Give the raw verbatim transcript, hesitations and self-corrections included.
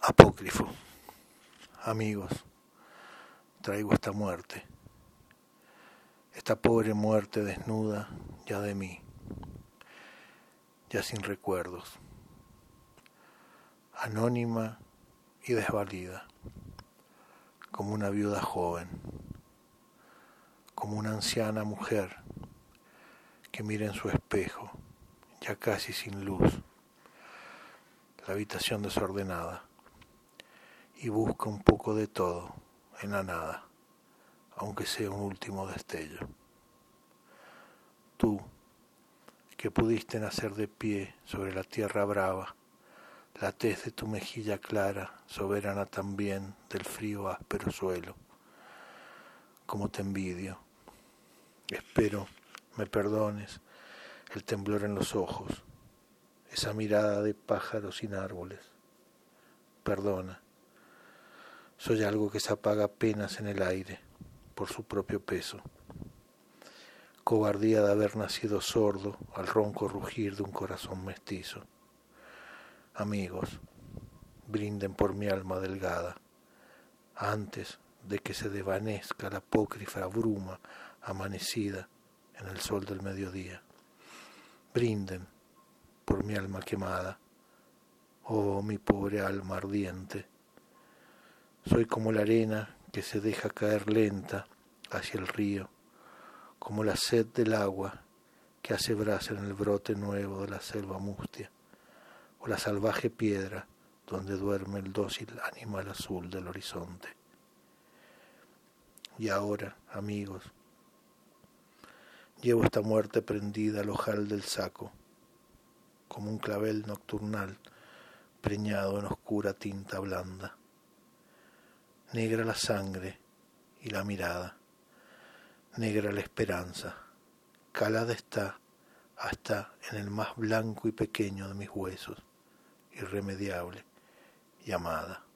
Apócrifo. Amigos, traigo esta muerte, esta pobre muerte desnuda ya de mí, ya sin recuerdos, anónima y desvalida, como una viuda joven, como una anciana mujer que mira en su espejo, ya casi sin luz, la habitación desordenada, y busca un poco de todo en la nada, aunque sea un último destello. Tú, que pudiste nacer de pie sobre la tierra brava, la tez de tu mejilla clara, soberana también del frío áspero suelo. Como te envidio. Espero me perdones el temblor en los ojos, esa mirada de pájaro sin árboles. Perdona. Soy algo que se apaga apenas en el aire por su propio peso. Cobardía de haber nacido sordo al ronco rugir de un corazón mestizo. Amigos, brinden por mi alma delgada, antes de que se desvanezca la apócrifa bruma amanecida en el sol del mediodía. Brinden por mi alma quemada, oh mi pobre alma ardiente. Soy como la arena que se deja caer lenta hacia el río, como la sed del agua que hace brasa en el brote nuevo de la selva mustia, o la salvaje piedra donde duerme el dócil animal azul del horizonte. Y ahora, amigos, llevo esta muerte prendida al ojal del saco, como un clavel nocturnal preñado en oscura tinta blanda. Negra la sangre y la mirada, negra la esperanza, calada está hasta en el más blanco y pequeño de mis huesos, irremediable, llamada.